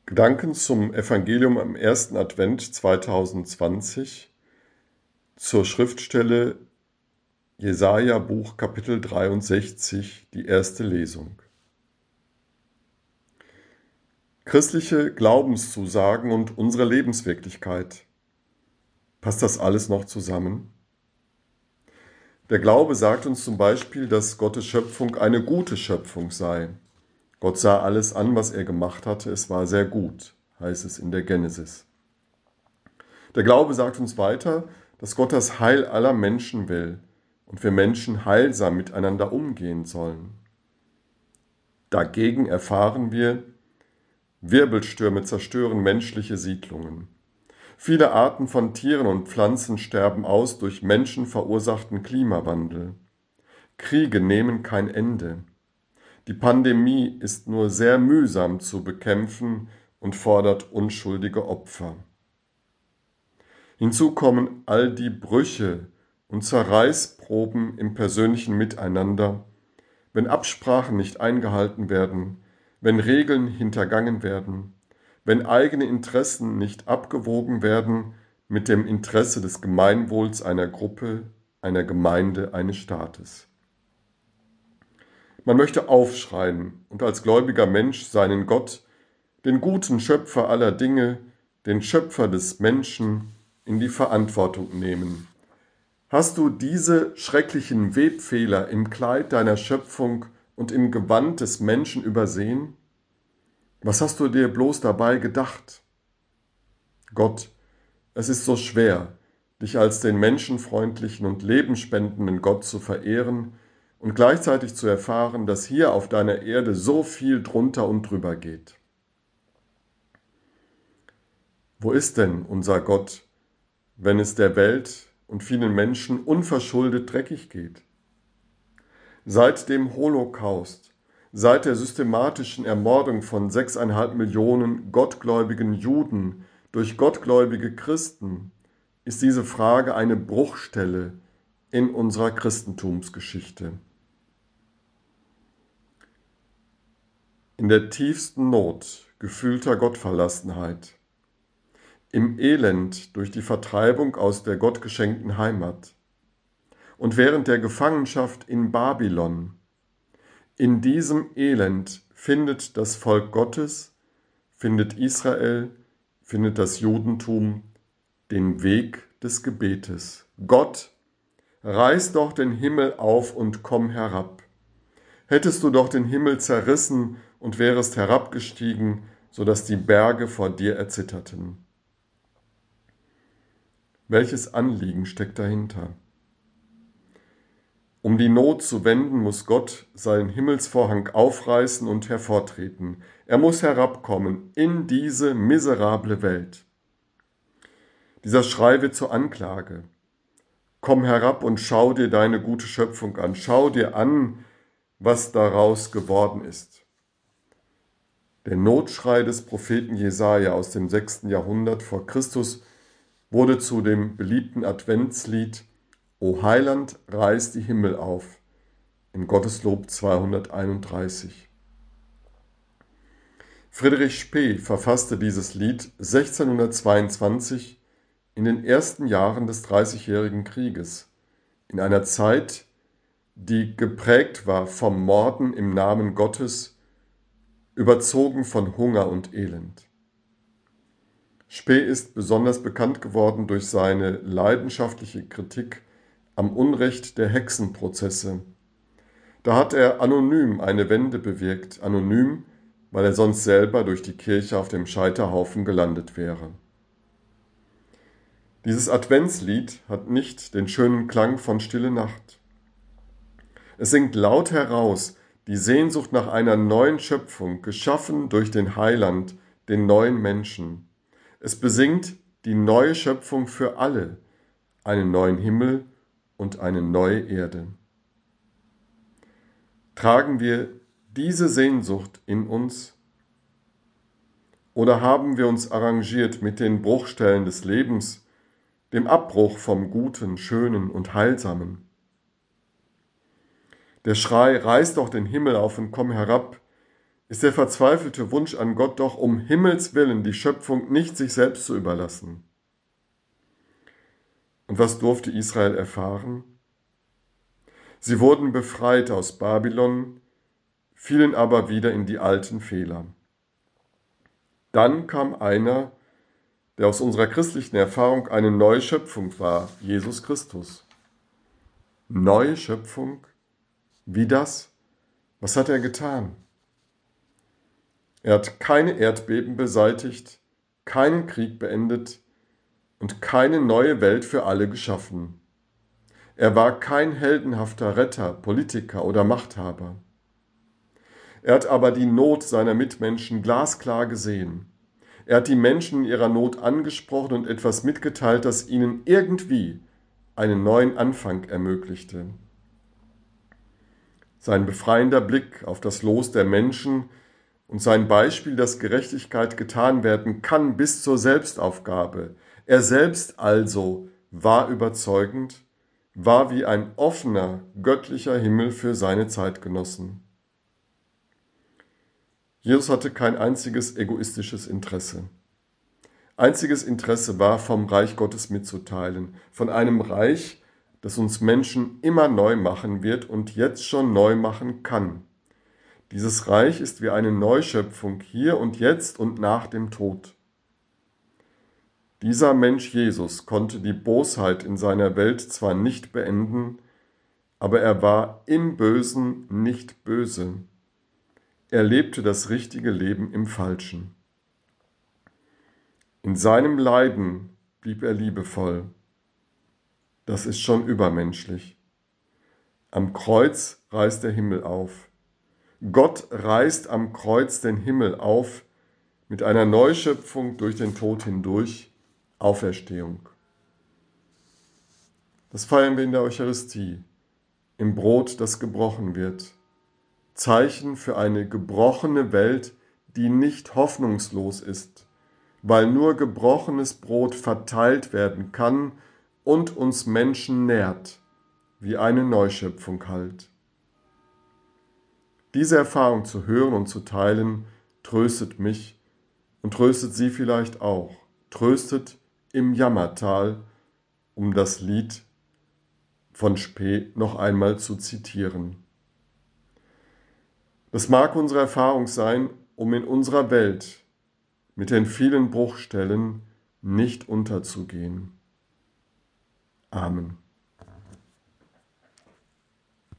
Gedanken zum Evangelium am ersten Advent 2020 zur Schriftstelle Jesaja Buch Kapitel 63, die erste Lesung. Christliche Glaubenszusagen und unsere Lebenswirklichkeit. Passt das alles noch zusammen? Der Glaube sagt uns zum Beispiel, dass Gottes Schöpfung eine gute Schöpfung sei. Gott sah alles an, was er gemacht hatte, es war sehr gut, heißt es in der Genesis. Der Glaube sagt uns weiter, dass Gott das Heil aller Menschen will und wir Menschen heilsam miteinander umgehen sollen. Dagegen erfahren wir, Wirbelstürme zerstören menschliche Siedlungen. Viele Arten von Tieren und Pflanzen sterben aus durch menschenverursachten Klimawandel. Kriege nehmen kein Ende. Die Pandemie ist nur sehr mühsam zu bekämpfen und fordert unschuldige Opfer. Hinzu kommen all die Brüche und Zerreißproben im persönlichen Miteinander, wenn Absprachen nicht eingehalten werden, wenn Regeln hintergangen werden, wenn eigene Interessen nicht abgewogen werden mit dem Interesse des Gemeinwohls einer Gruppe, einer Gemeinde, eines Staates. Man möchte aufschreien und als gläubiger Mensch seinen Gott, den guten Schöpfer aller Dinge, den Schöpfer des Menschen, in die Verantwortung nehmen. Hast du diese schrecklichen Webfehler im Kleid deiner Schöpfung und im Gewand des Menschen übersehen? Was hast du dir bloß dabei gedacht? Gott, es ist so schwer, dich als den menschenfreundlichen und lebenspendenden Gott zu verehren und gleichzeitig zu erfahren, dass hier auf deiner Erde so viel drunter und drüber geht. Wo ist denn unser Gott, wenn es der Welt und vielen Menschen unverschuldet dreckig geht? Seit dem Holocaust, seit der systematischen Ermordung von 6,5 Millionen gottgläubigen Juden durch gottgläubige Christen ist diese Frage eine Bruchstelle in unserer Christentumsgeschichte. In der tiefsten Not gefühlter Gottverlassenheit, im Elend durch die Vertreibung aus der gottgeschenkten Heimat und während der Gefangenschaft in Babylon, in diesem Elend findet das Volk Gottes, findet Israel, findet das Judentum den Weg des Gebetes. Gott, reiß doch den Himmel auf und komm herab. Hättest du doch den Himmel zerrissen und wärest herabgestiegen, sodass die Berge vor dir erzitterten. Welches Anliegen steckt dahinter? Um die Not zu wenden, muss Gott seinen Himmelsvorhang aufreißen und hervortreten. Er muss herabkommen in diese miserable Welt. Dieser Schrei wird zur Anklage. Komm herab und schau dir deine gute Schöpfung an. Schau dir an, was daraus geworden ist. Der Notschrei des Propheten Jesaja aus dem 6. Jahrhundert vor Christus wurde zu dem beliebten Adventslied O Heiland, reiß die Himmel auf, im Gotteslob 231. Friedrich Spee verfasste dieses Lied 1622 in den ersten Jahren des Dreißigjährigen Krieges, in einer Zeit, die geprägt war vom Morden im Namen Gottes, überzogen von Hunger und Elend. Spee ist besonders bekannt geworden durch seine leidenschaftliche Kritik am Unrecht der Hexenprozesse. Da hat er anonym eine Wende bewirkt, anonym, weil er sonst selber durch die Kirche auf dem Scheiterhaufen gelandet wäre. Dieses Adventslied hat nicht den schönen Klang von Stille Nacht. Es singt laut heraus die Sehnsucht nach einer neuen Schöpfung, geschaffen durch den Heiland, den neuen Menschen. Es besingt die neue Schöpfung für alle, einen neuen Himmel und eine neue Erde. Tragen wir diese Sehnsucht in uns? Oder haben wir uns arrangiert mit den Bruchstellen des Lebens, dem Abbruch vom Guten, Schönen und Heilsamen? Der Schrei, reiß doch den Himmel auf und komm herab, ist der verzweifelte Wunsch an Gott doch, um Himmels willen die Schöpfung nicht sich selbst zu überlassen. Und was durfte Israel erfahren? Sie wurden befreit aus Babylon, fielen aber wieder in die alten Fehler. Dann kam einer, der aus unserer christlichen Erfahrung eine neue Schöpfung war, Jesus Christus. Neue Schöpfung? Wie das? Was hat er getan? Er hat keine Erdbeben beseitigt, keinen Krieg beendet und keine neue Welt für alle geschaffen. Er war kein heldenhafter Retter, Politiker oder Machthaber. Er hat aber die Not seiner Mitmenschen glasklar gesehen. Er hat die Menschen in ihrer Not angesprochen und etwas mitgeteilt, das ihnen irgendwie einen neuen Anfang ermöglichte. Sein befreiender Blick auf das Los der Menschen und sein Beispiel, dass Gerechtigkeit getan werden kann bis zur Selbstaufgabe. Er selbst also war überzeugend, war wie ein offener, göttlicher Himmel für seine Zeitgenossen. Jesus hatte kein einziges egoistisches Interesse. Einziges Interesse war, vom Reich Gottes mitzuteilen, von einem Reich, das uns Menschen immer neu machen wird und jetzt schon neu machen kann. Dieses Reich ist wie eine Neuschöpfung hier und jetzt und nach dem Tod. Dieser Mensch Jesus konnte die Bosheit in seiner Welt zwar nicht beenden, aber er war im Bösen nicht böse. Er lebte das richtige Leben im Falschen. In seinem Leiden blieb er liebevoll. Das ist schon übermenschlich. Am Kreuz reißt der Himmel auf. Gott reißt am Kreuz den Himmel auf mit einer Neuschöpfung durch den Tod hindurch, Auferstehung. Das feiern wir in der Eucharistie, im Brot, das gebrochen wird. Zeichen für eine gebrochene Welt, die nicht hoffnungslos ist, weil nur gebrochenes Brot verteilt werden kann und uns Menschen nährt, wie eine Neuschöpfung halt. Diese Erfahrung zu hören und zu teilen, tröstet mich und tröstet Sie vielleicht auch, tröstet im Jammertal, um das Lied von Spee noch einmal zu zitieren. Das mag unsere Erfahrung sein, um in unserer Welt mit den vielen Bruchstellen nicht unterzugehen. Amen.